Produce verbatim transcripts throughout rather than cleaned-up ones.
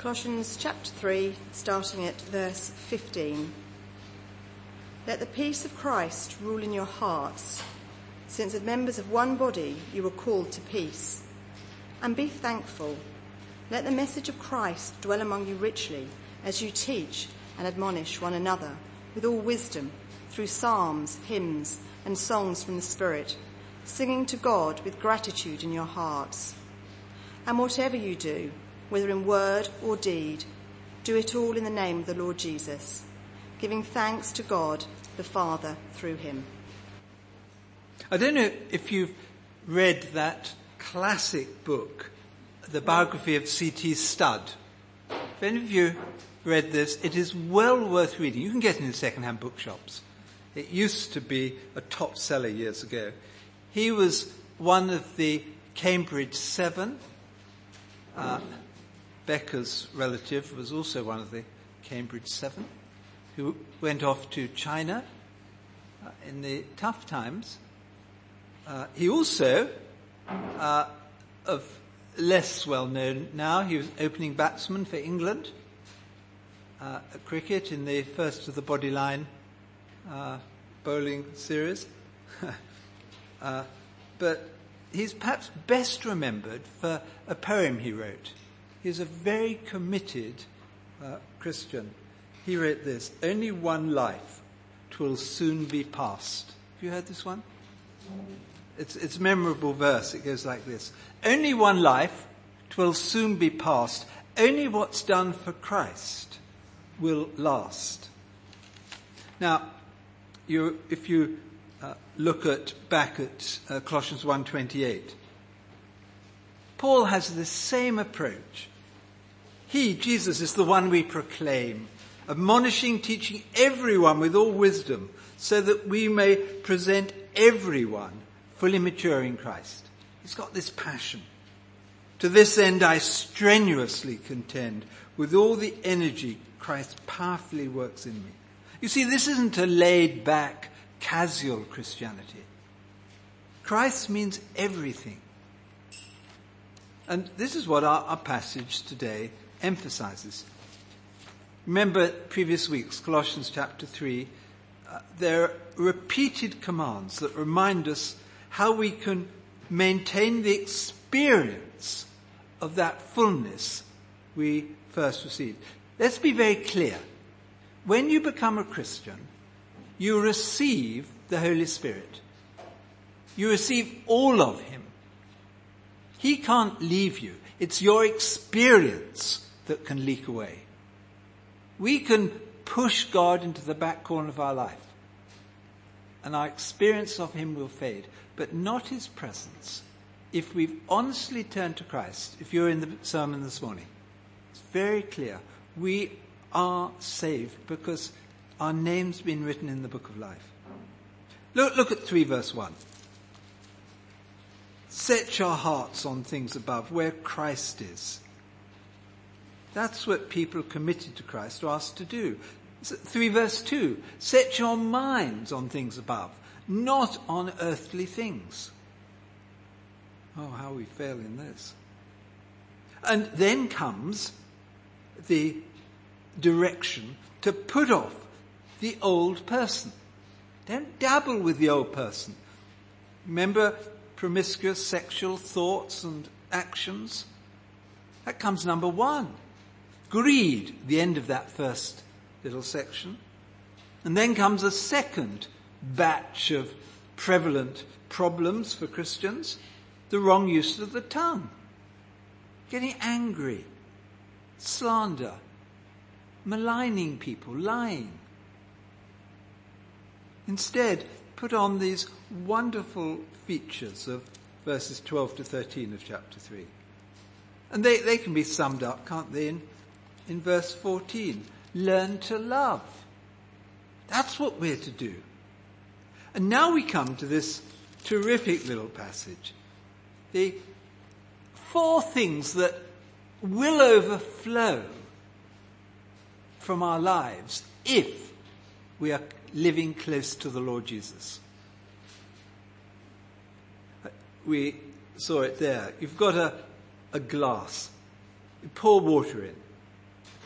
Colossians chapter three, starting at verse fifteen. Let the peace of Christ rule in your hearts, since as members of one body you were called to peace. And be thankful. Let the message of Christ dwell among you richly, as you teach and admonish one another with all wisdom, through psalms, hymns, and songs from the Spirit, singing to God with gratitude in your hearts. And whatever you do, whether in word or deed, do it all in the name of the Lord Jesus, giving thanks to God the Father through him. I don't know if you've read that classic book, the biography of C T Studd. If any of you read this, it is well worth reading. You can get it in second-hand bookshops. It used to be a top seller years ago. He was one of the Cambridge Seven. Uh, Becker's relative was also one of the Cambridge Seven, who went off to China uh, in the tough times. Uh, he also, uh, of less well known now, he was opening batsman for England uh, at cricket in the first of the Bodyline uh, bowling series. uh, but he's perhaps best remembered for a poem he wrote. He's a very committed uh, Christian. He wrote this: "Only one life, 'twill soon be past." Have you heard this one? It's, it's a memorable verse. It goes like this: "Only one life, 'twill soon be past. Only what's done for Christ will last." Now, you, if you uh, look at back at uh, Colossians one twenty-eight, Paul has the same approach. He, Jesus, is the one we proclaim, admonishing, teaching everyone with all wisdom, so that we may present everyone fully mature in Christ. He's got this passion. "To this end I strenuously contend with all the energy Christ powerfully works in me." You see, this isn't a laid-back, casual Christianity. Christ means everything. And this is what our, our passage today emphasizes. Remember previous weeks, Colossians chapter three, uh, there are repeated commands that remind us how we can maintain the experience of that fullness we first received. Let's be very clear. When you become a Christian, you receive the Holy Spirit. You receive all of him. He can't leave you. It's your experience that can leak away. We can push God into the back corner of our life, and our experience of him will fade, but not his presence. If we've honestly turned to Christ, if you're in the sermon this morning, it's very clear. We are saved because our name's been written in the book of life. Look, look at three verse one. "Set your hearts on things above, where Christ is." That's what people committed to Christ are asked to do. three verse two. "Set your minds on things above, not on earthly things." Oh, how we fail in this. And then comes the direction to put off the old person. Don't dabble with the old person. Remember promiscuous sexual thoughts and actions? That comes number one. Greed, the end of that first little section. And then comes a second batch of prevalent problems for Christians. The wrong use of the tongue. Getting angry. Slander. Maligning people. Lying. Instead, put on these wonderful features of verses twelve to thirteen of chapter three. And they, they can be summed up, can't they, in, in verse fourteen. Learn to love. That's what we're to do. And now we come to this terrific little passage. The four things that will overflow from our lives if we are living close to the Lord Jesus. We saw it there. You've got a, a glass. You pour water in.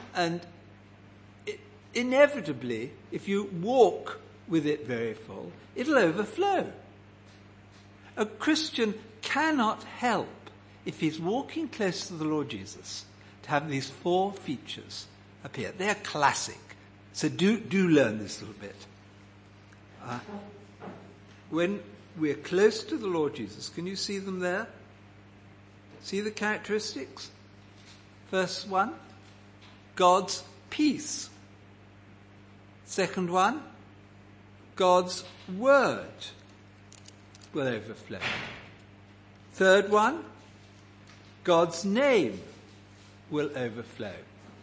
And it, inevitably, if you walk with it very full, it'll overflow. A Christian cannot help, if he's walking close to the Lord Jesus, to have these four features appear. They're classic. So do, do learn this little bit. Uh, when we're close to the Lord Jesus, can you see them there? See the characteristics? First one, God's peace. Second one, God's word will overflow. Third one, God's name will overflow.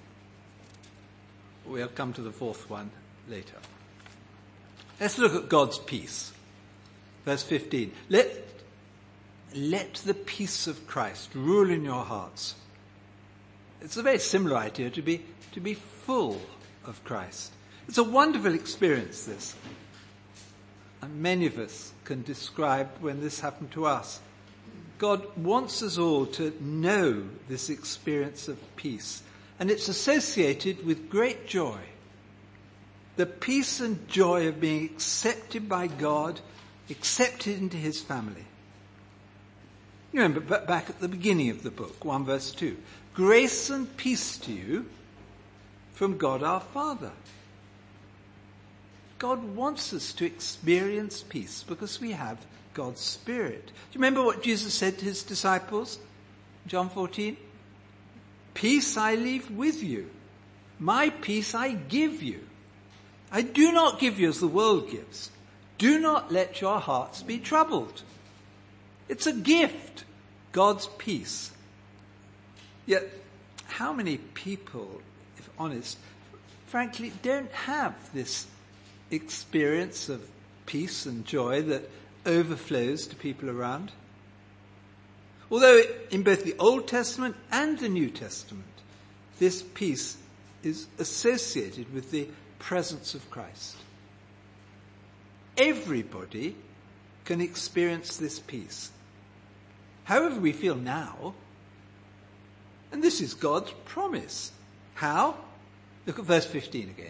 We'll come to the fourth one later. Let's look at God's peace. Verse fifteen. Let, let the peace of Christ rule in your hearts. It's a very similar idea to be, to be full of Christ. It's a wonderful experience, this. And many of us can describe when this happened to us. God wants us all to know this experience of peace. And it's associated with great joy. The peace and joy of being accepted by God, accepted into his family. You remember back at the beginning of the book, one verse two. Grace and peace to you from God our Father. God wants us to experience peace because we have God's Spirit. Do you remember what Jesus said to his disciples? John fourteen? Peace I leave with you. My peace I give you. I do not give you as the world gives. Do not let your hearts be troubled. It's a gift, God's peace. Yet, how many people, if honest, frankly, don't have this experience of peace and joy that overflows to people around? Although in both the Old Testament and the New Testament, this peace is associated with the presence of Christ. Everybody can experience this peace, however we feel now. And this is God's promise. How? Look at verse fifteen again.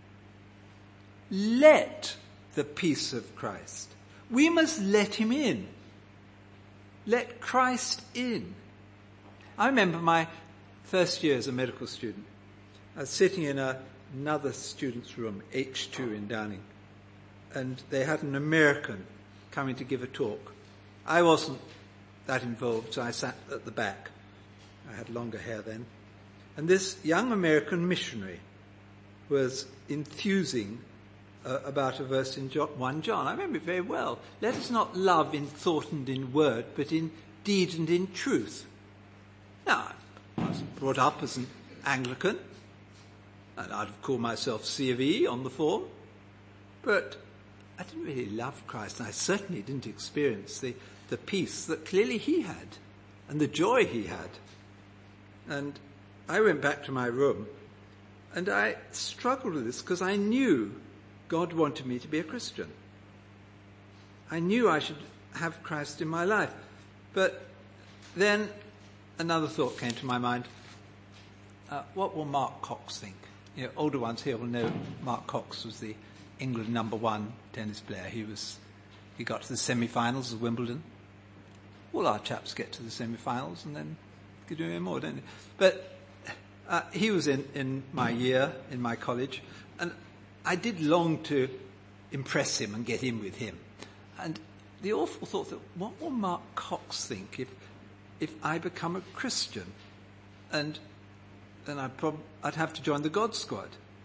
Let the peace of Christ. We must let him in. Let Christ in. I remember my first year as a medical student. I was sitting in a, another student's room, H two in Downing, and they had an American coming to give a talk. I wasn't that involved, so I sat at the back. I had longer hair then. And this young American missionary was enthusing uh, about a verse in John, First John. I remember it very well. Let us not love in thought and in word, but in deed and in truth. Now, I was brought up as an Anglican, and I'd have called myself C of E on the form, but I didn't really love Christ, and I certainly didn't experience the, the peace that clearly he had, and the joy he had. And I went back to my room, and I struggled with this because I knew God wanted me to be a Christian. I knew I should have Christ in my life. But then another thought came to my mind. Uh, what will Mark Cox think? You know, older ones here will know Mark Cox was the England number one tennis player. He was, he got to the semi-finals of Wimbledon. All our chaps get to the semi-finals and then could do more, don't they? But uh, he was in, in my year, in my college, and I did long to impress him and get in with him. And the awful thought that, what will Mark Cox think if if I become a Christian? And then I'd, prob- I'd have to join the God Squad.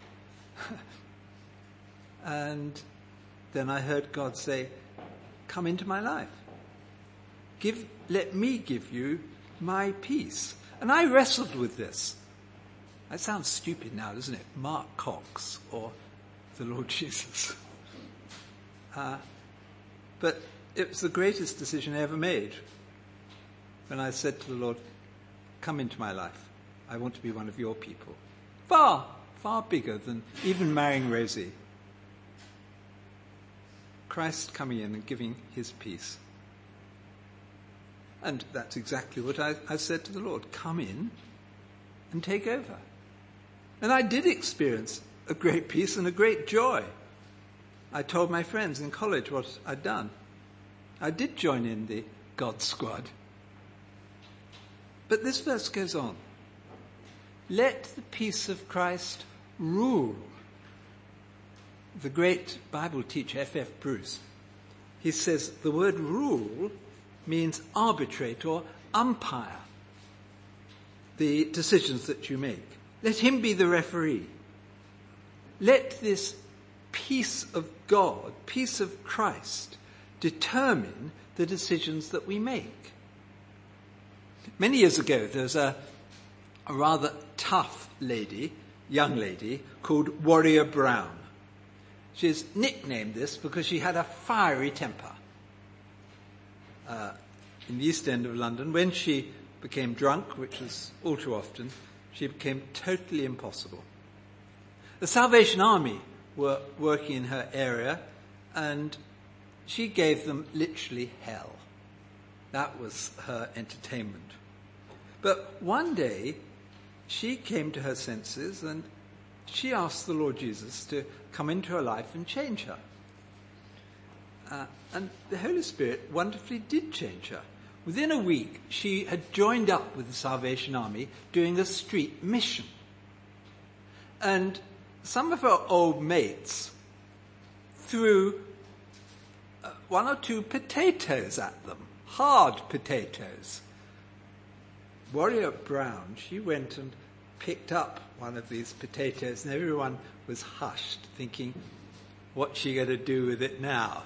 And then I heard God say, come into my life. Give, let me give you my peace. And I wrestled with this. That sounds stupid now, doesn't it? Mark Cox or the Lord Jesus. Uh, but it was the greatest decision I ever made when I said to the Lord, come into my life. I want to be one of your people. Far, far bigger than even marrying Rosie. Christ coming in and giving his peace. And that's exactly what I, I said to the Lord. Come in and take over. And I did experience a great peace and a great joy. I told my friends in college what I'd done. I did join in the God Squad. But this verse goes on. Let the peace of Christ rule. The great Bible teacher, F F Bruce, he says the word rule means arbitrate or umpire the decisions that you make. Let him be the referee. Let this peace of God, peace of Christ, determine the decisions that we make. Many years ago, there was a, a rather tough lady, young lady, called Warrior Brown. She's nicknamed this because she had a fiery temper. Uh, in the East End of London, when she became drunk, which was all too often, she became totally impossible. The Salvation Army were working in her area, and she gave them literally hell. That was her entertainment. But one day, she came to her senses and she asked the Lord Jesus to come into her life and change her. Uh, and the Holy Spirit wonderfully did change her. Within a week, she had joined up with the Salvation Army doing a street mission. And some of her old mates threw uh, one or two potatoes at them, hard potatoes. Warrior Brown, she went and picked up one of these potatoes, and everyone was hushed, thinking, what's she going to do with it now?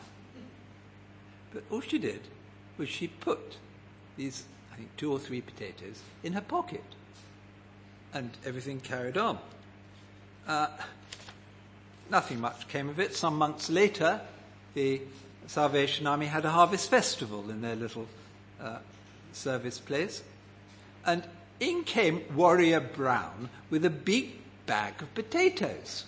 But all she did was she put these, I think, two or three potatoes in her pocket, and everything carried on. Uh, nothing much came of it. Some months later, the Salvation Army had a harvest festival in their little uh, service place, and in came Warrior Brown with a big bag of potatoes.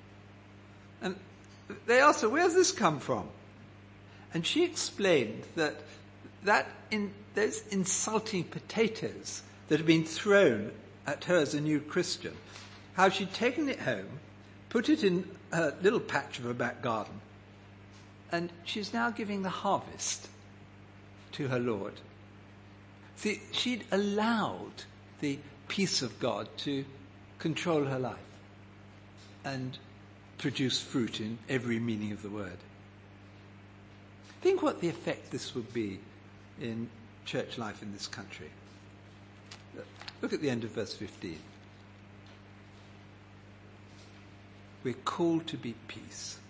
And they asked her, where's this come from? And she explained that, that in those insulting potatoes that had been thrown at her as a new Christian, how she'd taken it home, put it in a little patch of her back garden, and she's now giving the harvest to her Lord. See, she'd allowed the peace of God to control her life and produce fruit in every meaning of the word. Think what the effect this would be in church life in this country. Look at the end of verse fifteen. We're called to be peace.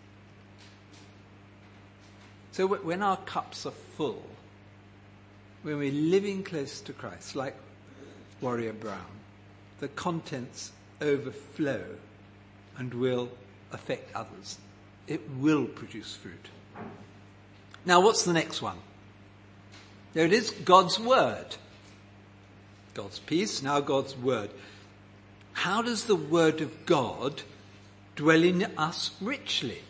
So when our cups are full, when we're living close to Christ, like Warrior Brown, the contents overflow and will affect others. It will produce fruit. Now, what's the next one? There it is, God's Word. God's peace, now God's Word. How does the Word of God dwell in us richly?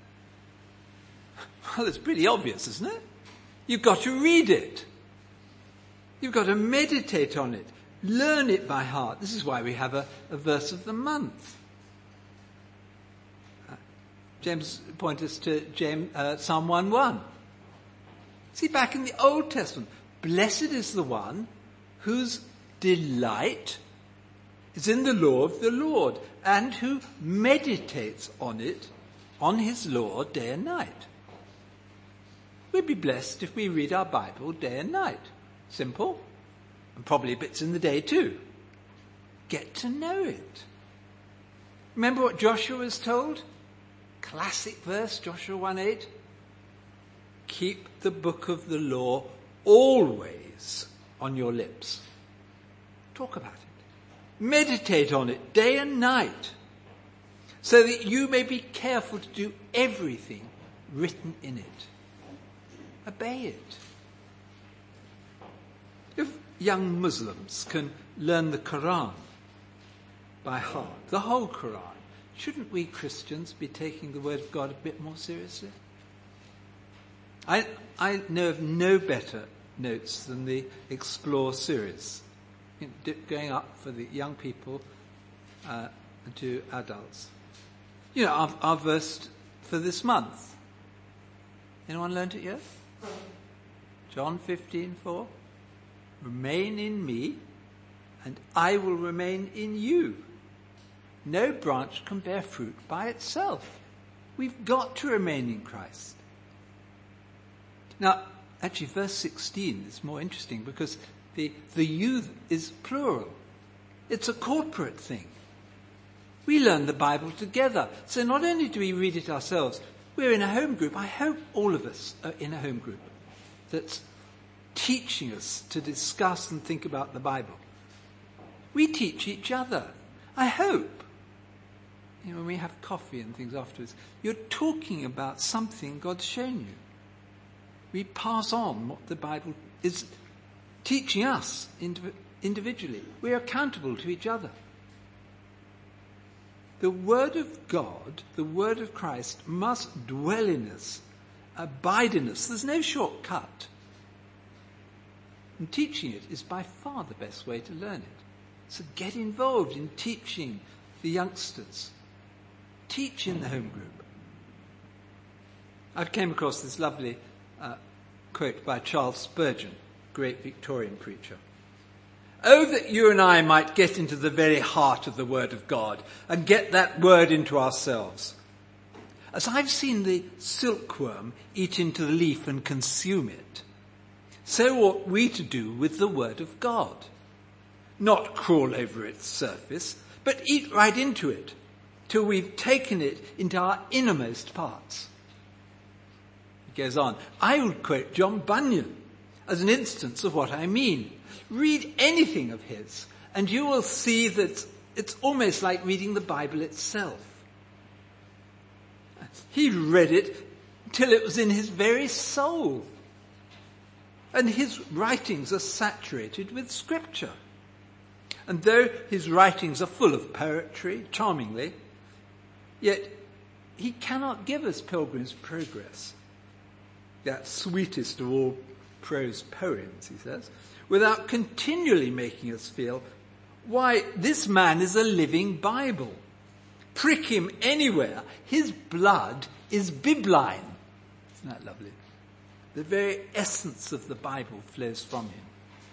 Well, it's pretty obvious, isn't it? You've got to read it. You've got to meditate on it. Learn it by heart. This is why we have a, a verse of the month. Uh, James points us to James, uh, Psalm one one. See, back in the Old Testament, blessed is the one whose delight is in the law of the Lord, and who meditates on it, on his law, day and night. We'd be blessed if we read our Bible day and night. Simple. And probably bits in the day too. Get to know it. Remember what Joshua was told? Classic verse, Joshua one eight. Keep the book of the law always on your lips. Talk about it. Meditate on it day and night, so that you may be careful to do everything written in it. Obey it. If young Muslims can learn the Quran by heart, the whole Quran, shouldn't we Christians be taking the Word of God a bit more seriously? I, I know of no better notes than the Explore series, going up for the young people uh, and to adults. You know, our, our verse for this month. Anyone learnt it yet? John fifteen four. Remain in me, and I will remain in you. No branch can bear fruit by itself. We've got to remain in Christ. Now, actually, verse sixteen is more interesting because the, the you is plural. It's a corporate thing. We learn the Bible together. So not only do we read it ourselves, we're in a home group. I hope all of us are in a home group that's teaching us to discuss and think about the Bible. We teach each other. I hope. You know, when we have coffee and things afterwards, you're talking about something God's shown you. We pass on what the Bible is teaching us individually. We're accountable to each other. The Word of God, the Word of Christ, must dwell in us, abide in us. There's no shortcut. And teaching it is by far the best way to learn it. So get involved in teaching the youngsters. Teach in the home group. I came across this lovely uh, quote by Charles Spurgeon, great Victorian preacher. Oh, that you and I might get into the very heart of the Word of God and get that Word into ourselves. As I've seen the silkworm eat into the leaf and consume it, so ought we to do with the Word of God. Not crawl over its surface, but eat right into it, till we've taken it into our innermost parts. He goes on. I would quote John Bunyan as an instance of what I mean. Read anything of his, and you will see that it's almost like reading the Bible itself. He read it till it was in his very soul. And his writings are saturated with Scripture. And though his writings are full of poetry, charmingly, yet he cannot give us Pilgrim's Progress, that sweetest of all prose poems, he says, without continually making us feel, why, this man is a living Bible. Prick him anywhere, his blood is bibline. Isn't that lovely? The very essence of the Bible flows from him.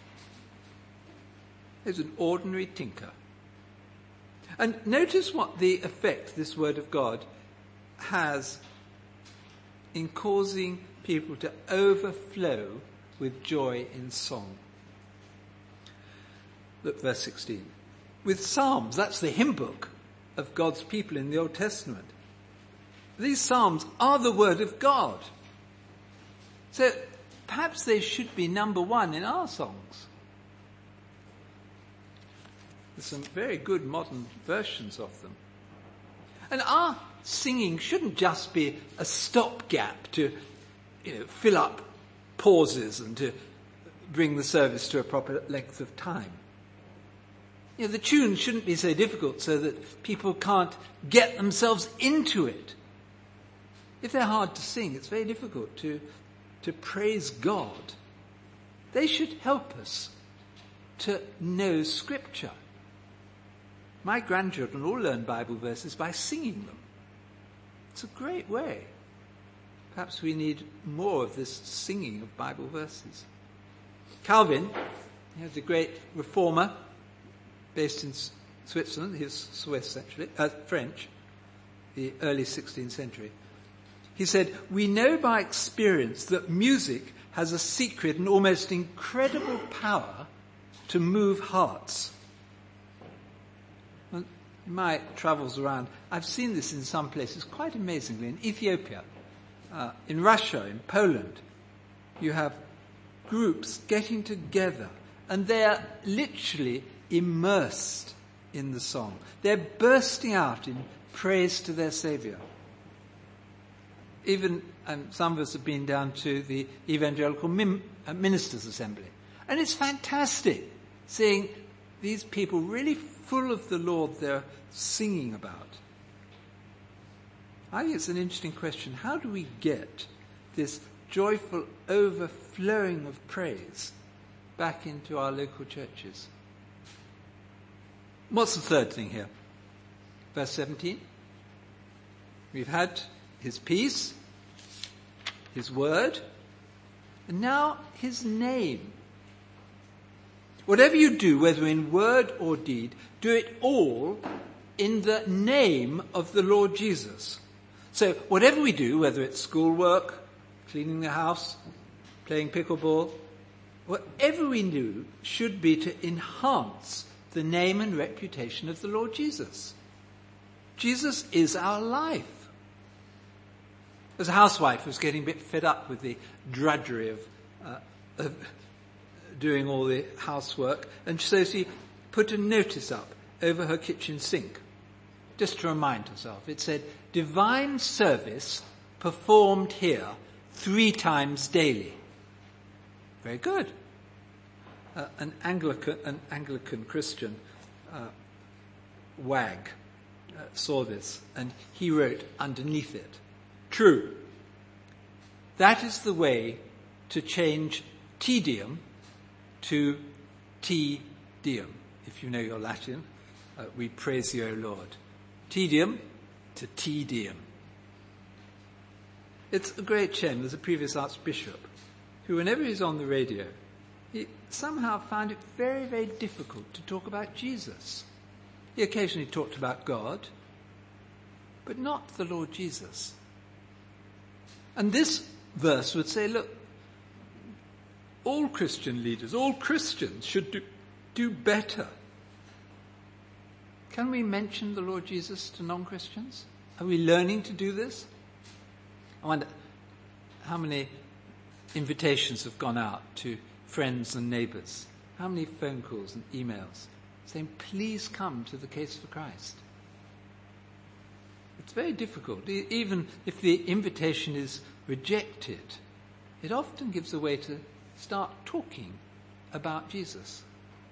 He's an ordinary tinker. And notice what the effect this Word of God has in causing people to overflow with joy in song. Look, verse sixteen. With psalms, that's the hymn book of God's people in the Old Testament. These psalms are the Word of God. So perhaps they should be number one in our songs. There's some very good modern versions of them. And our singing shouldn't just be a stopgap to, you know, fill up pauses and to bring the service to a proper length of time. You know, the tunes shouldn't be so difficult so that people can't get themselves into it. If they're hard to sing, it's very difficult to, to praise God. They should help us to know Scripture. My grandchildren all learn Bible verses by singing them. It's a great way. Perhaps we need more of this singing of Bible verses. Calvin, he was a great reformer based in Switzerland. He was Swiss, actually, uh, French, the early sixteenth century. He said, we know by experience that music has a secret and almost incredible power to move hearts. Well, in my travels around, I've seen this in some places quite amazingly. In Ethiopia, uh, in Russia, in Poland, you have groups getting together and they are literally immersed in the song. They're bursting out in praise to their Saviour. Even um, some of us have been down to the Evangelical Mim- uh, Ministers' Assembly. And it's fantastic seeing these people really full of the Lord they're singing about. I think it's an interesting question. How do we get this joyful overflowing of praise back into our local churches? What's the third thing here? Verse seventeen. We've had his peace, his word, and now his name. Whatever you do, whether in word or deed, do it all in the name of the Lord Jesus. So whatever we do, whether it's schoolwork, cleaning the house, playing pickleball, whatever we do should be to enhance the name and reputation of the Lord Jesus. Jesus is our life. As a housewife who was getting a bit fed up with the drudgery of, uh, of doing all the housework, and so she put a notice up over her kitchen sink, just to remind herself. It said, "Divine service performed here three times daily." Very good. Uh, an Anglican, an Anglican Christian uh, wag uh, saw this, and he wrote underneath it, "True. That is the way to change tedium to te deum." If you know your Latin, uh, we praise you, O Lord. Tedium to te deum. It's a great shame. There's a previous archbishop who, whenever he's on the radio, he somehow found it very, very difficult to talk about Jesus. He occasionally talked about God, but not the Lord Jesus. And this verse would say, look, all Christian leaders, all Christians should do, do better. Can we mention the Lord Jesus to non-Christians? Are we learning to do this? I wonder how many invitations have gone out to friends and neighbours. How many phone calls and emails saying, please come to the Case for Christ. It's very difficult. E- even if the invitation is rejected, it often gives a way to start talking about Jesus.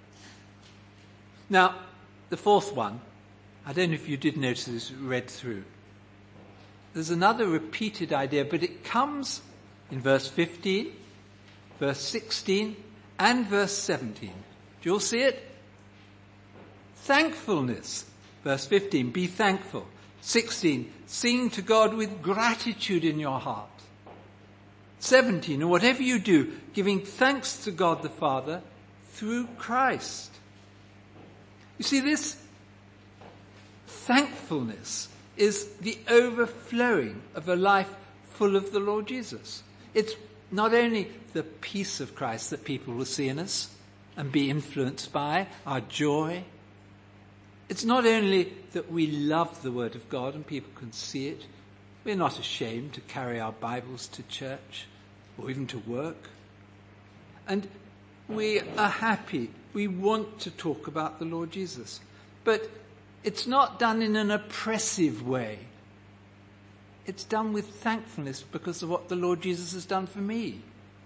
Now, the fourth one, I don't know if you did notice this, read through. There's another repeated idea, but it comes in verse fifteen, verse sixteen, and verse seventeen. Do you all see it? Thankfulness. Verse fifteen, be thankful. sixteen, sing to God with gratitude in your heart. seventeen, and whatever you do, giving thanks to God the Father through Christ. You see, this thankfulness is the overflowing of a life full of the Lord Jesus. It's not only the peace of Christ that people will see in us and be influenced by, our joy. It's not only that we love the Word of God and people can see it. We're not ashamed to carry our Bibles to church or even to work. And we are happy. We want to talk about the Lord Jesus. But it's not done in an oppressive way. It's done with thankfulness because of what the Lord Jesus has done for me.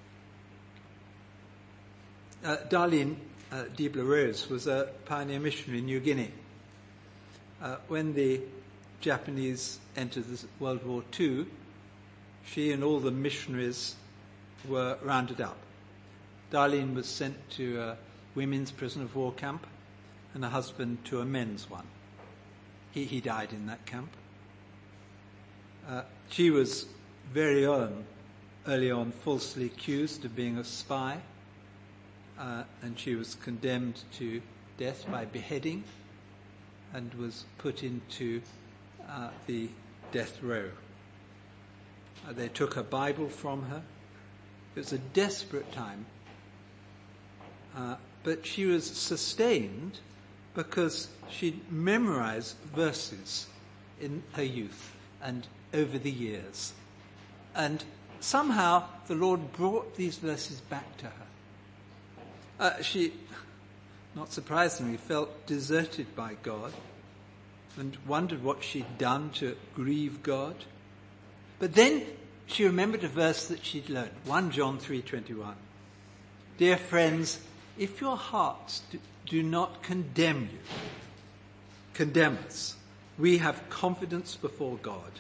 Uh, Darlene uh, Diebler-Rose was a pioneer missionary in New Guinea. Uh, when the Japanese entered World War Two, she and all the missionaries were rounded up. Darlene was sent to a women's prisoner of war camp and her husband to a men's one. He, he died in that camp. Uh, she was very on, early on falsely accused of being a spy, uh, and she was condemned to death by beheading and was put into uh, the death row. Uh, they took her Bible from her. It was a desperate time, uh, but she was sustained because she'd memorized verses in her youth and over the years. And somehow the Lord brought these verses back to her. Uh, she, not surprisingly, felt deserted by God and wondered what she'd done to grieve God. But then she remembered a verse that she'd learned, First John three twenty-one. Dear friends, if your hearts do, do not condemn you, condemn us, we have confidence before God.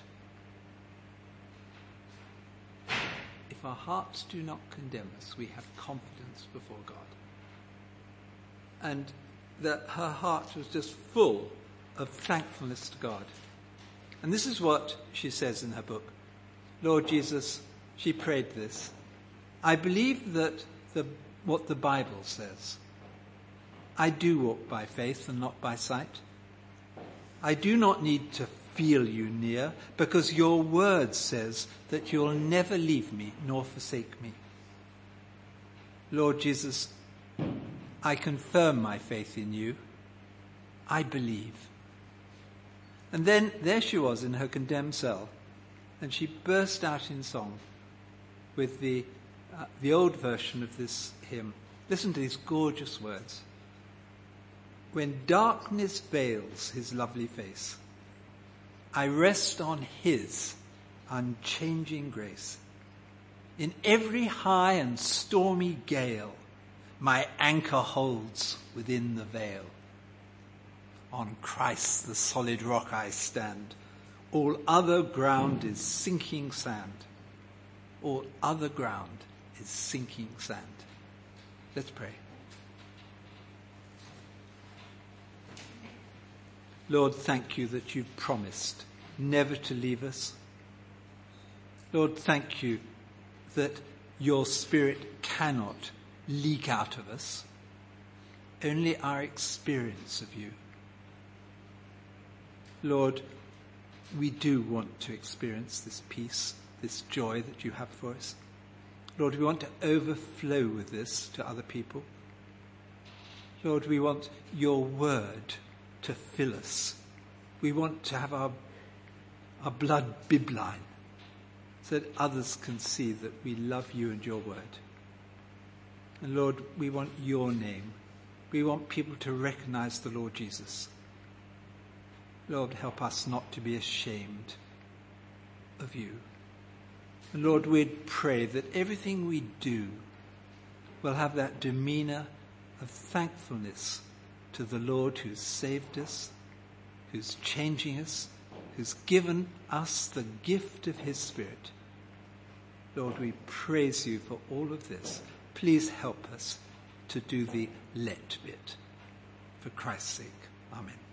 If our hearts do not condemn us, we have confidence before God. And that her heart was just full of thankfulness to God. And this is what she says in her book. Lord Jesus, she prayed this. I believe that the, what the Bible says. I do walk by faith and not by sight. I do not need to feel you near, because your word says that you'll never leave me nor forsake me. Lord Jesus, I confirm my faith in you. I believe. And then there she was in her condemned cell, and she burst out in song with the, uh, the old version of this hymn. Listen to these gorgeous words. When darkness veils his lovely face, I rest on his unchanging grace. In every high and stormy gale, my anchor holds within the veil. On Christ the solid rock I stand. All other ground is sinking sand. All other ground is sinking sand. Let's pray. Lord, thank you that you've promised never to leave us. Lord, thank you that your Spirit cannot leak out of us. Only our experience of you. Lord, we do want to experience this peace, this joy that you have for us. Lord, we want to overflow with this to other people. Lord, we want your word to fill us. We want to have our, our blood bibline so that others can see that we love you and your word. And Lord, we want your name. We want people to recognize the Lord Jesus. Lord, help us not to be ashamed of you. And Lord, we'd pray that everything we do will have that demeanor of thankfulness to the Lord who's saved us, who's changing us, who's given us the gift of his Spirit. Lord, we praise you for all of this. Please help us to do the let bit. For Christ's sake. Amen.